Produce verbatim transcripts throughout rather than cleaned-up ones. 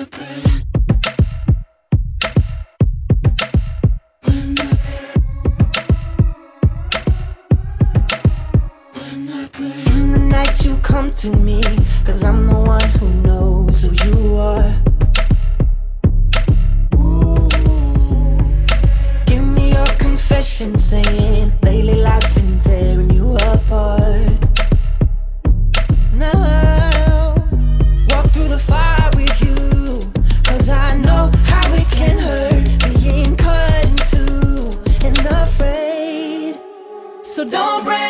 In the night you come to me, 'cause I'm the one who knows who you are. Ooh. Give me your confession, saying lately life's been tearing you apart. Now, walk through the fire with you, 'cause I know how it can hurt, being cut in two and afraid. So don't break.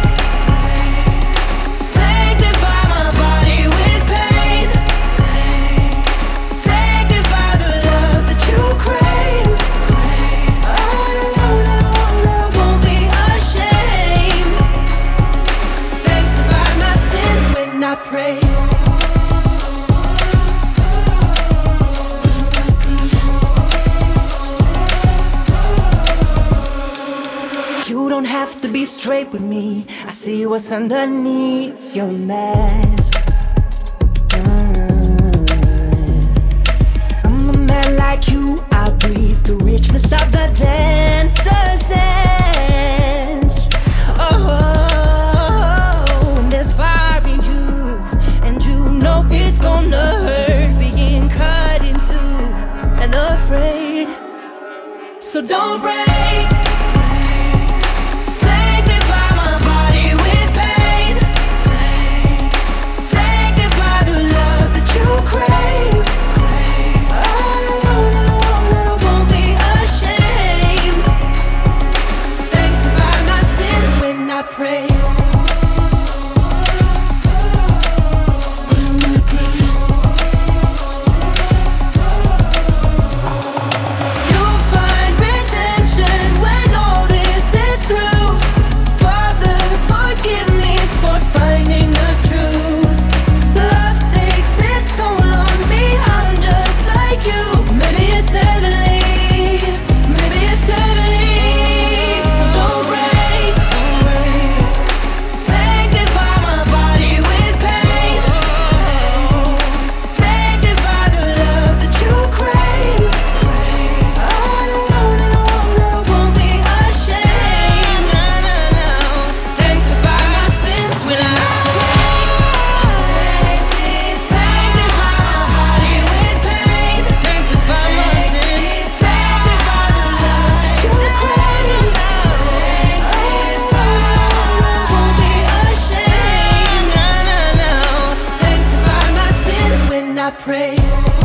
I pray. You don't have to be straight with me. I see what's underneath your mask. uh, I'm a man like you. I breathe the richness of the dancer's dance. Oh, and there's fire in you. Know it's gonna hurt, being cut in two and afraid. So don't break. Sanctify my body with pain. Sanctify the love that you crave. All alone, alone, and I won't be ashamed. Sanctify my sins when I pray. I pray.